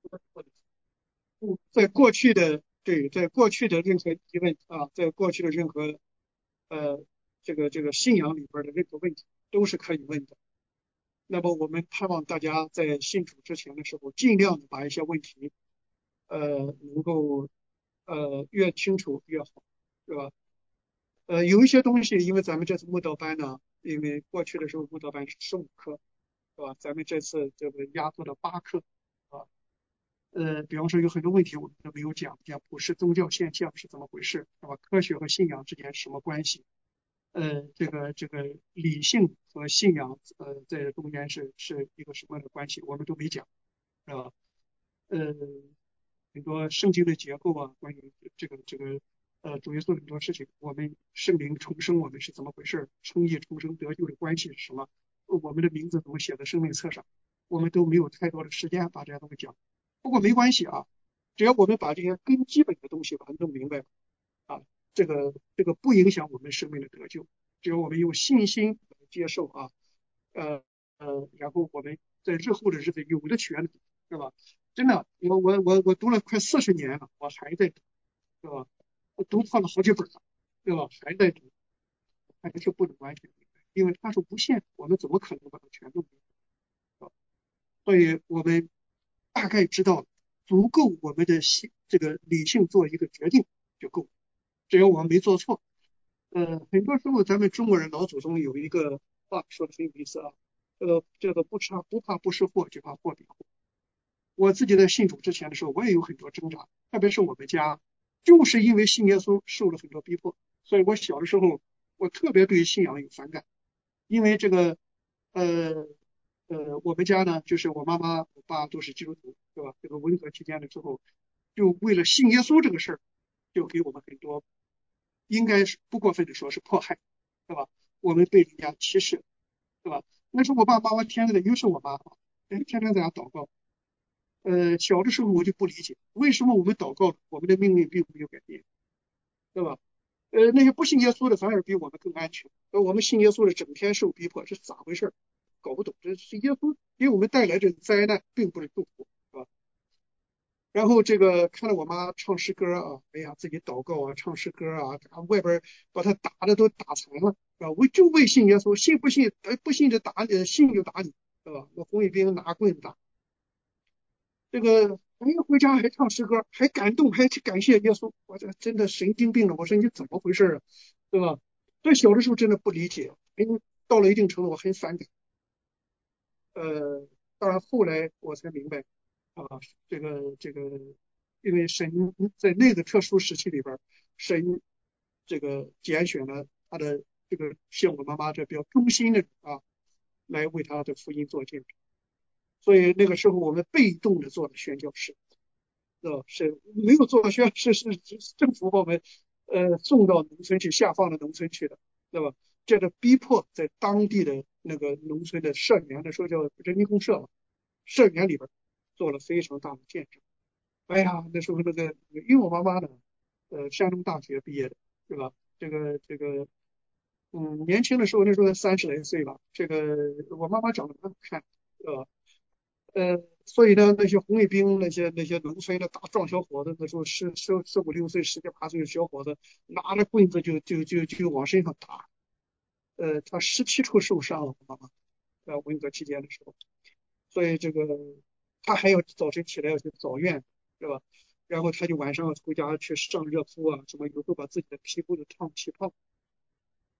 在过去的对，在过去的任何疑问啊，在过去的任何呃这个这个信仰里边的任何问题都是可以问的。那么我们盼望大家在信主之前的时候，尽量的把一些问题呃能够呃越清楚越好，是吧？呃，有一些东西，因为咱们这次慕道班呢，因为过去的时候慕道班是十五课，是吧？咱们这次这个压缩了八课，啊，呃，比方说有很多问题我们都没有讲，讲普世宗教现象是怎么回事，是吧？科学和信仰之间什么关系？呃，这个这个理性和信仰，呃，在中间是是一个什么样的关系，我们都没讲，是吧？呃，很多圣经的结构啊，关于这个这个呃主耶稣很多事情，我们圣灵重生我们是怎么回事？称义重生得救的关系是什么？我们的名字怎么写在生命册上？我们都没有太多的时间把这些东西讲。不过没关系啊，只要我们把这些更基本的东西把它弄明白啊，这个这个不影响我们生命的得救。只要我们用信心来接受啊，呃呃，然后我们在日后的日子有的学的，是吧？真的，我我我我读了快四十年了，我还在读，是吧？我读破了好几本了，对吧？还在读，还是不能完全明白，因为它是无限，我们怎么可能把它全都明白？所以我们大概知道足够我们的心这个理性做一个决定就够，只要我们没做错。呃，很多时候咱们中国人老祖宗有一个话说的很有意思啊，这个这个不差不怕不识货，就怕货比货。我自己在信主之前的时候，我也有很多挣扎，特别是我们家，就是因为信耶稣受了很多逼迫，所以我小的时候我特别对信仰有反感，因为这个呃呃我们家呢，就是我妈妈我爸都是基督徒，对吧？这个文革期间的时候，就为了信耶稣这个事儿，就给我们很多应该是不过分的说是迫害，对吧？我们被人家歧视，对吧？那时候我爸妈妈天天的，又是我妈，哎，天天在家祷告。呃，小的时候我就不理解，为什么我们祷告了，我们的命运并没有改变，对吧？呃，那些不信耶稣的反而比我们更安全，而我们信耶稣的整天受逼迫，这是咋回事？搞不懂，这是耶稣给我们带来的灾难，并不是祝福，是吧？然后这个看到我妈唱诗歌啊，哎呀，自己祷告啊，唱诗歌啊，外边把他打的都打残了，啊，为就为信耶稣，信不信？呃，不信就打你，信就打你，对吧？那红卫兵拿棍子打。这个哎，回家还唱诗歌，还感动，还去感谢耶稣，我这真的神经病了。我说你怎么回事啊，对吧？所以小的时候真的不理解，哎，到了一定程度我很反感。呃，当然后来我才明白啊，这个这个，因为神在那个特殊时期里边，神这个拣选了他的这个像我妈妈这比较忠心的人啊，来为他的福音做见证。所以那个时候我们被动的做了宣教士。呃，是没有做宣是是是政府把我们呃送到农村去，下放到农村去的，对吧？这个逼迫在当地的那个农村的社员的时候叫人民公社嘛，社员里边做了非常大的见证。哎呀，那时候那个因为我妈妈呢，呃，山东大学毕业的，对吧？这个这个，嗯，年轻的时候那时候才三十来岁吧，这个我妈妈长得很好看，呃，呃，所以呢，那些红卫兵，那些那些农村的大壮小伙子，那时候十十十五六岁、十七八岁的小伙子，拿着棍子就就就就往身上打。呃，他十七处受伤了，妈妈在文革期间的时候，所以这个他还要早晨起来要去早院，是吧？然后他就晚上回家去上热敷啊，什么有时候把自己的皮肤都烫起泡。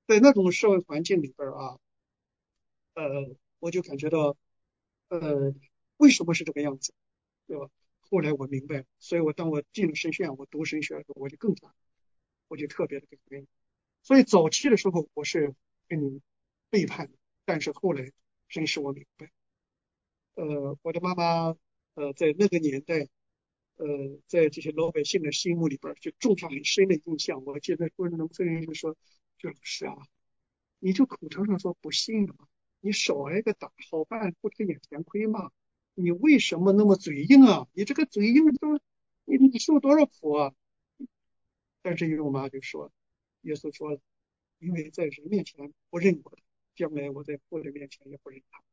在那种社会环境里边儿啊，呃，我就感觉到，呃，为什么是这个样子，对吧？后来我明白了，所以我当我进了神学院，我读神学的时候，我就更加，我就特别的感恩。所以早期的时候我是很背叛的，但是后来真使我明白，呃，我的妈妈，呃，在那个年代，呃，在这些老百姓的心目里边儿就种下很深的印象。我记得说农村人就说，就老师啊，你就口头上说不信的嘛，你少挨个打，好汉不吃眼前亏嘛。你为什么那么嘴硬啊？你这个嘴硬都，你你受多少苦啊？但是因为我妈就说，耶稣说，因为在人面前不认我的，将来我在父的面前也不认他。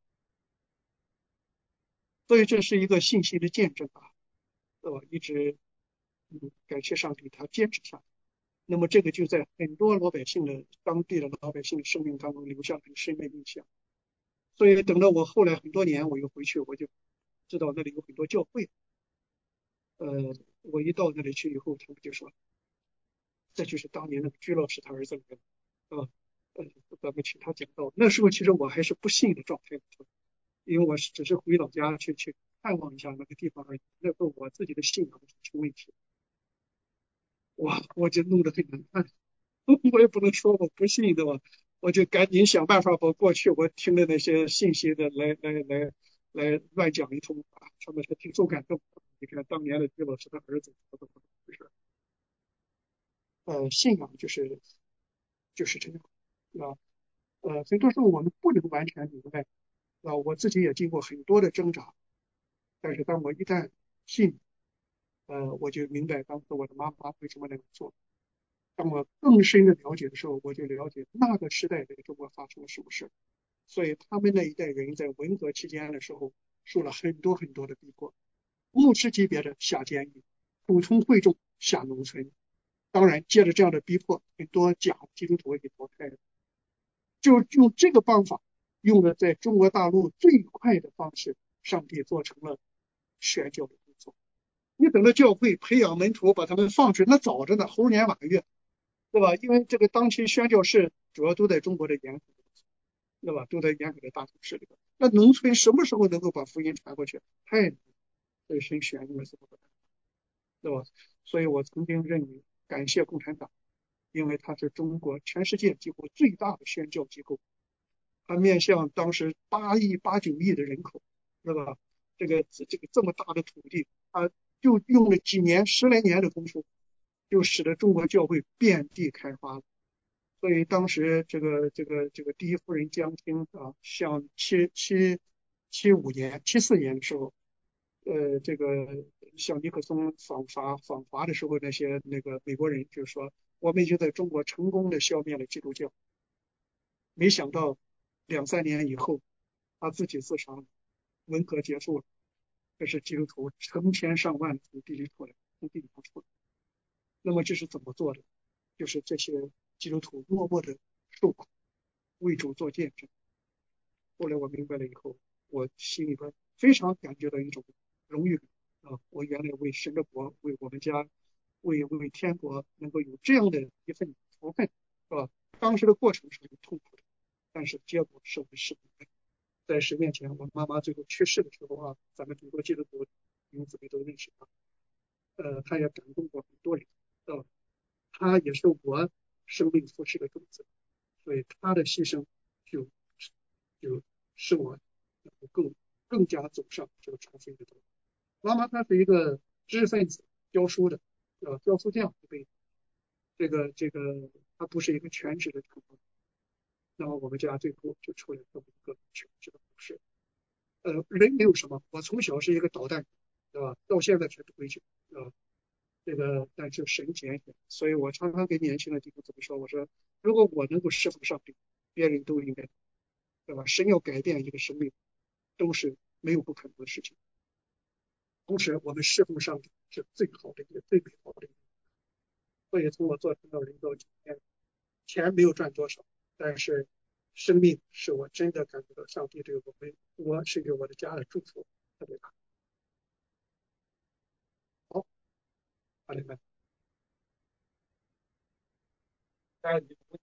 所以这是一个信息的见证啊，呃，一直嗯感谢上帝，他坚持下来。那么这个就在很多老百姓的当地的老百姓的生命当中留下很深的印象。所以等到我后来很多年我又回去，我就知道那里有很多教会。呃，我一到那里去以后，他们就说，这就是当年那个居老师他儿子来的，啊，呃，咱们请他讲道。那时候其实我还是不信的状态，因为我是只是回老家去去看望一下那个地方而已。那时候我自己的信仰出问题，哇，我就弄得很难看。我也不能说我不信，对吧？我就赶紧想办法把过去我听的那些信息的来来来来乱讲一通啊，他们还挺受感动。你看当年的于老师的儿子怎么怎么回事？呃，信仰就是就是这样啊。呃，很多时候我们不能完全明白啊，我自己也经过很多的挣扎，但是当我一旦信，呃，我就明白当时我的妈妈为什么那样做。当我更深的了解的时候，我就了解那个时代在中国发生了什么事。所以他们那一代人在文革期间的时候，受了很多很多的逼迫，牧师级别的下监狱，普通会众下农村。当然，借着这样的逼迫，很多假基督徒也淘汰了。就用这个办法，用的在中国大陆最快的方式，上帝做成了宣教的工作。你等着教会培养门徒，把他们放出去，那早着呢，猴年马月，对吧？因为这个当期宣教士主要都在中国的沿海，对吧？都在沿海的大城市里边。那农村什么时候能够把福音传过去？太难，所以神选用了这么个，对吧？所以我曾经认为，感谢共产党，因为它是中国全世界几乎最大的宣教机构，它面向当时八亿八九亿的人口，对吧？这个这个这么大的土地，它就用了几年十来年的功夫，就使得中国教会遍地开花了。所以当时这个这个这个第一夫人江青啊，像七七七五年、七四年的时候，呃，这个像尼克松访华访华的时候，那些那个美国人就说，我们已经在中国成功的消灭了基督教。没想到两三年以后，他自己自杀了，文革结束了。这是基督徒成千上万从地里出来，从地里头出来。那么这是怎么做的？就是这些基督徒默默的受苦，为主做见证。后来我明白了以后，我心里边非常感觉到一种荣誉感啊！我原来为神的国，为我们家，为为天国能够有这样的一份福分，是吧？当时的过程是很痛苦的，但是结果是我们是在神面前，我妈妈最后去世的时候啊，咱们很多基督徒弟兄姊妹都认识她，呃，她也感动过很多人，啊，她也是我生命服饰的种子，所以她的牺牲就就使我能够更更加走上这个传福音的道路。妈妈她是一个知识分子，教书的，呃，教书匠一辈子，这个这个她不是一个全职的传道，那么我们家最后就出来这么一个全职的牧师。呃，人没有什么，我从小是一个捣蛋，对吧？到现在才不规矩，啊，这个但是神拣选，所以我常常给年轻的弟兄怎么说？我说，如果我能够侍奉上帝，别人都应该，对吧？神要改变一个生命，都是没有不可能的事情。同时，我们侍奉上帝是最好的一个、最美好的一个。所以从我做传道人到今天，钱没有赚多少，但是生命是我真的感觉到上帝对我们，我甚至我的家的祝福特别大。好，好嘞，们，大家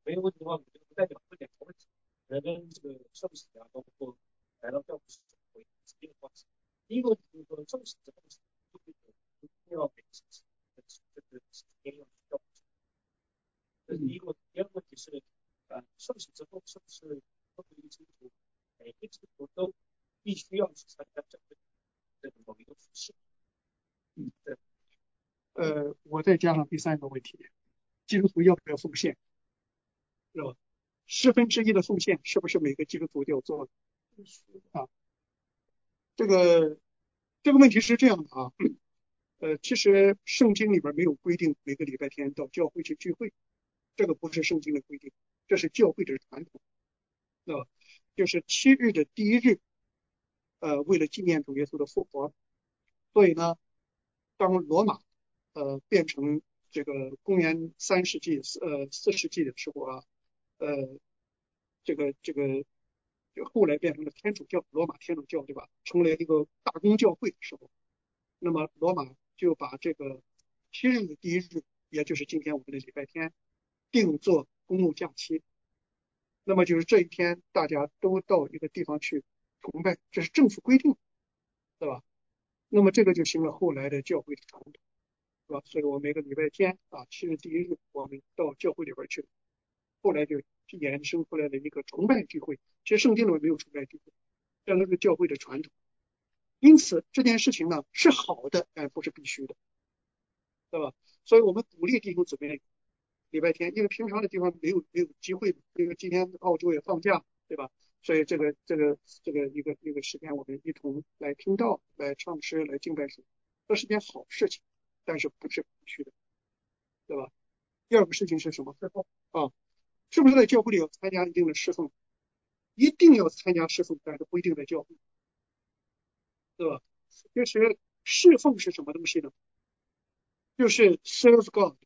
没有问题的话，我就不代表不讲问题。人跟这个受洗啊，包括来到教会是会直接的关系。第一个问题就是说，受洗之后是就会有一定要给受洗的这个时间要需要。这是第一个问题。第二个问题是，呃，受洗之后是不是作为一个基督徒，每个基督徒都必须要去参加教会这个某一个服饰？ 嗯，对。呃，我再加上第三个问题，基督徒要不要奉献，是吧？十分之一的奉献是不是每个基督徒都要做的啊？这个这个问题是这样的啊，呃，其实圣经里边没有规定每个礼拜天到教会去聚会，这个不是圣经的规定，这是教会的传统，啊，就是七日的第一日，呃，为了纪念主耶稣的复活，所以呢，当罗马呃变成这个公元三世纪呃四世纪的时候啊，呃，这个这个就后来变成了天主教，罗马天主教对吧？成了一个大公教会的时候，那么罗马就把这个七日的第一日，也就是今天我们的礼拜天，定做公共假期。那么就是这一天大家都到一个地方去崇拜，这是政府规定，对吧？那么这个就成了后来的教会的传统，是吧？所以我每个礼拜天啊，七日第一日，我们到教会里边去，后来就衍生出来的一个崇拜聚会。其实圣经里面没有崇拜聚会，这都是教会的传统。因此这件事情呢是好的，但不是必须的，对吧？所以我们鼓励弟兄姊妹礼拜天，因为平常的地方没有没有机会，因为今天澳洲也放假，对吧？所以这个这个这个一个一个时间，我们一同来听道、来唱诗、来敬拜神，这是件好事情，但是不是必须的，对吧？第二个事情是什么？侍奉啊，是不是在教会里要参加一定的侍奉？一定要参加侍奉，但是不一定在教会，对吧？其实侍奉是什么东西呢？就是 serve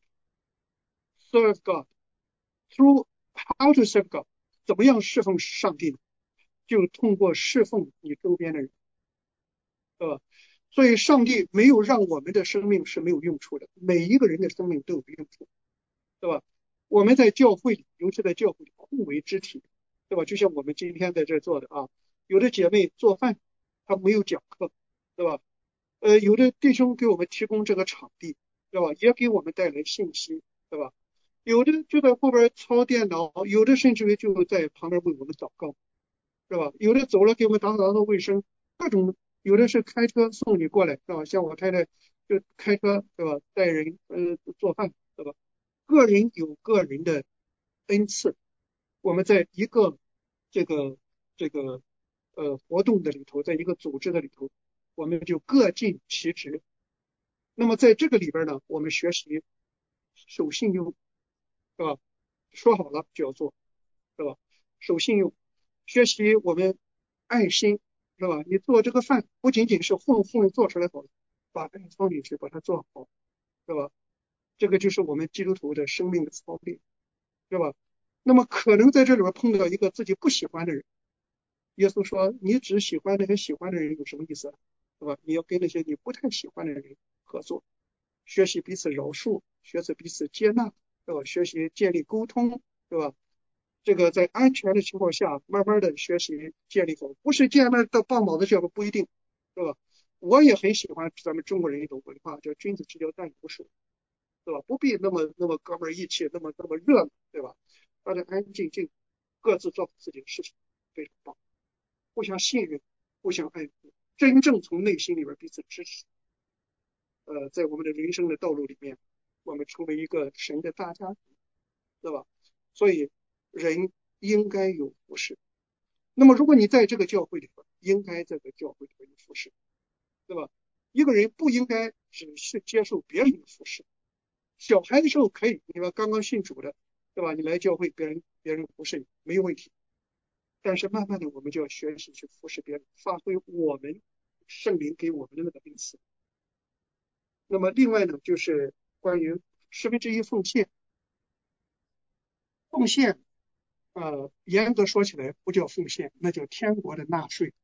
God，serve God，through how to serve God，怎么样侍奉上帝呢？就通过侍奉你周边的人，对吧？所以上帝没有让我们的生命是没有用处的，每一个人的生命都有用处，对吧？我们在教会里，尤其在教会里互为肢体，对吧？就像我们今天在这做的啊，有的姐妹做饭，她没有讲课，对吧？呃，有的弟兄给我们提供这个场地，对吧？也给我们带来信息，对吧？有的就在后边操电脑，有的甚至于就在旁边为我们祷告，是吧？有的走了给我们打扫打扫卫生，各种，有的是开车送你过来，是吧？像我太太就开车，对吧？带人呃做饭，对吧？个人有个人的恩赐，我们在一个这个这个呃活动的里头，在一个组织的里头，我们就各尽其职。那么在这个里边呢，我们学习守信用，是吧？说好了就要做，是吧？守信用，学习我们爱心，是吧？你做这个饭不仅仅是混混做出来好，把爱放进去，把它做好，是吧？这个就是我们基督徒的生命的操练，是吧？那么可能在这里边碰到一个自己不喜欢的人，耶稣说：“你只喜欢那些喜欢的人有什么意思啊？对吧？你要跟那些你不太喜欢的人合作，学习彼此饶恕，学习彼此接纳，对吧？学习建立沟通，对吧？这个在安全的情况下，慢慢的学习建立好，不是见面到棒卯的效果不一定，对吧？我也很喜欢咱们中国人一种文化，叫君子之交淡如水，对吧？不必那么那么哥们儿义气，那么那么热闹，对吧？大家安安静静，各自做好自己的事情，非常棒。互相信任，互相爱护，真正从内心里边彼此支持。呃，在我们的人生的道路里面，我们成为一个神的大家庭，对吧？所以人应该有服侍。那么，如果你在这个教会里边，应该在这个教会里边有服侍，对吧？一个人不应该只是接受别人的服侍。小孩的时候可以，你说刚刚信主的，对吧？你来教会，别人别人服侍你没有问题。但是慢慢的，我们就要学习去服侍别人，发挥我们圣灵给我们的那个恩赐。那么另外呢，就是关于十分之一奉献。奉献，呃，严格说起来不叫奉献，那叫天国的纳税。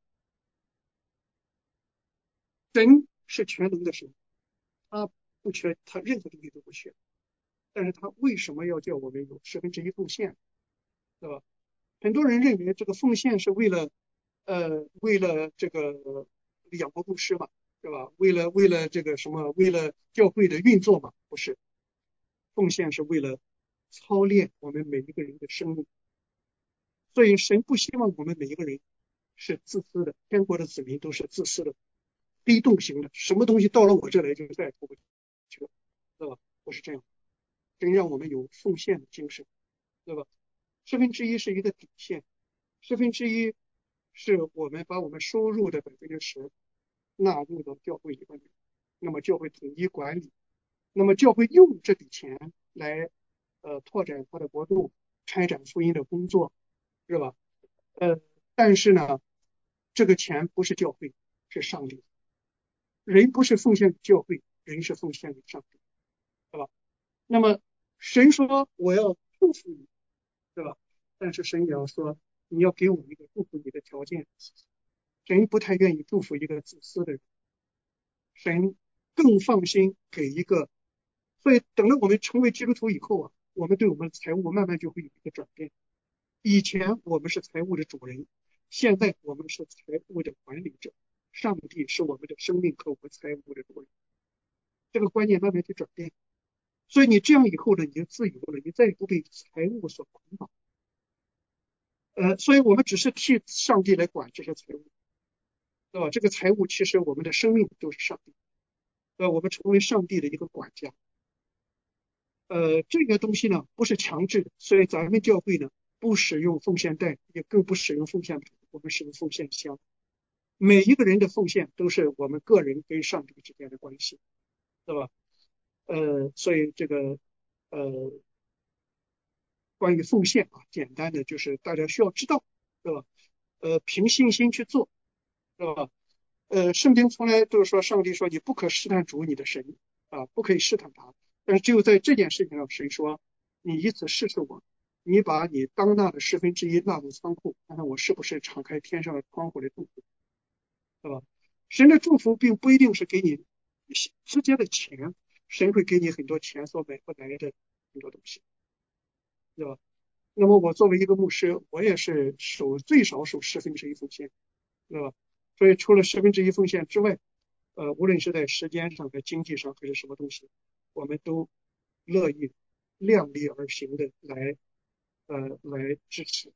神是全能的神，他不缺，他任何东西都不缺。但是他为什么要叫我们有十分之一奉献？ 对吧？很多人认为这个奉献是为了，呃，为了这个养活牧师嘛，对吧？为了为了这个什么，为了教会的运作嘛，不是，奉献是为了操练我们每一个人的生命。所以神不希望我们每一个人是自私的，天国的子民都是自私的、被动型的，什么东西到了我这来就再也脱不去了，对吧？不是这样，真让我们有奉献的精神，对吧？十分之一是一个底线，十分之一是我们把我们收入的百分之十纳入到教会里面，那么教会统一管理，那么教会用这笔钱来呃拓展他的国度，开展福音的工作，是吧？呃，但是呢，这个钱不是教会，是上帝。人不是奉献给教会，人是奉献给上帝，对吧？那么神说我要祝福你，对吧？但是神也要说你要给我一个祝福你的条件。神不太愿意祝福一个自私的人，神更放心给一个。所以等到我们成为基督徒以后啊，我们对我们的财务慢慢就会有一个转变。以前我们是财务的主人，现在我们是财务的管理者。上帝是我们的生命和我们财务的主人，这个观念慢慢去转变。所以你这样以后呢，你就自由了，你再也不被财务所捆绑。呃，所以我们只是替上帝来管这些财务，对吧？这个财务其实我们的生命都是上帝，呃，我们成为上帝的一个管家。呃，这个东西呢不是强制的，所以咱们教会呢不使用奉献袋，也更不使用奉献盘，我们使用奉献箱。每一个人的奉献都是我们个人跟上帝之间的关系，对吧？呃，所以这个呃，关于奉献啊，简单的就是大家需要知道，对吧？呃，凭信心去做，对吧？呃，圣经从来都是说，上帝说你不可试探主你的神啊，不可以试探他。但是只有在这件事情上，神说你以此试试我，你把你当纳的十分之一纳入仓库，看看我是不是敞开天上的窗户来祝福，对吧？神的祝福并不一定是给你直接的钱，神会给你很多钱所买不来的很多东西，对吧？那么我作为一个牧师，我也是守最少守十分之一奉献，对吧？所以除了十分之一奉献之外，呃，无论是在时间上、在经济上还是什么东西，我们都乐意量力而行的来呃来支持。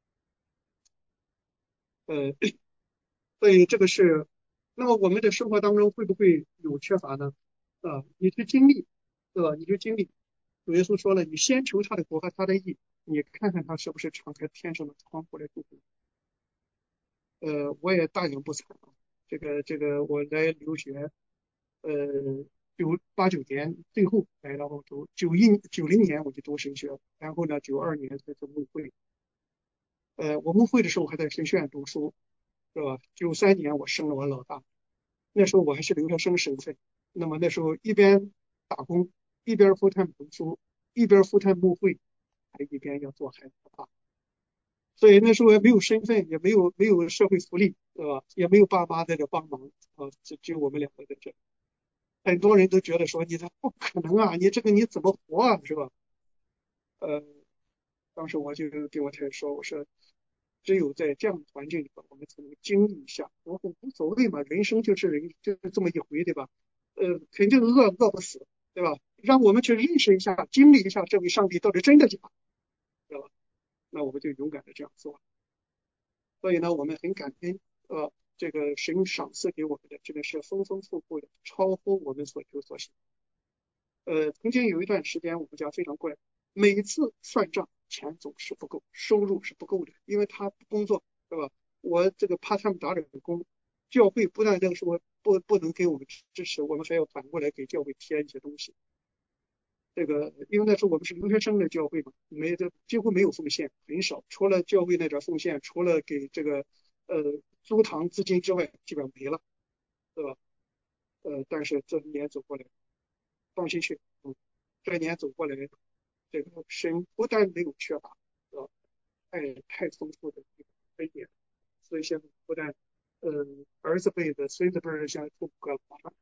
呃，所以这个是，那么我们的生活当中会不会有缺乏呢？啊，你去经历，对吧？你去经历。主耶稣说了，你先求他的国和他的义，你看看他是不是敞开天上的窗户来祝福你。呃，我也大言不惭啊，这个这个我来留学，呃，九八九年最后来到澳洲，九一九零年我就读神学，然后呢，九二年才做牧会。呃，我牧会的时候还在神学院读书，是吧？九三年我生了我老大，那时候我还是留学生身份，那么那时候一边打工，一边 full time 读书，一边 full time 牧会，还一边要做孩子的爸，所以那时候也没有身份，也没有没有社会福利，对吧？也没有爸妈在这帮忙啊，就只有我们两个在这。很多人都觉得说你这不可能啊，你这个你怎么活啊，是吧？呃，当时我就跟我太太说，我说只有在这样的环境里边，我们才能经历一下。我说无所谓嘛，人生就是人就是这么一回，对吧？呃，肯定饿饿不死，对吧？让我们去认识一下，经历一下这位上帝到底真的假，对吧？那我们就勇敢的这样做。所以呢，我们很感恩，呃，这个神赏赐给我们的这个是丰丰富富的，超乎我们所求所想。呃，曾经有一段时间，我们家非常怪，每次算账钱总是不够，收入是不够的，因为他不工作，对吧？我这个 part time 打点工，教会不但这个说不不能给我们支持，我们还要反过来给教会贴一些东西。这个因为那时候我们是留学生的教会嘛，没这几乎没有奉献，很少，除了教会那点奉献，除了给这个呃租堂资金之外，基本上没了，对吧？呃，但是这一年走过来，放心去，嗯，这一年走过来，这个神不但没有缺乏，啊，太太丰富的一个恩典，所以现在不但呃儿子辈的、孙子辈的像兔哥了，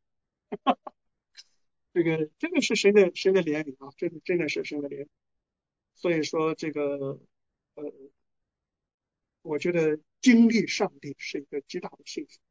这个真的是神的神的怜悯啊，真的真的是神的怜悯。所以说这个呃，我觉得经历上帝是一个极大的幸福。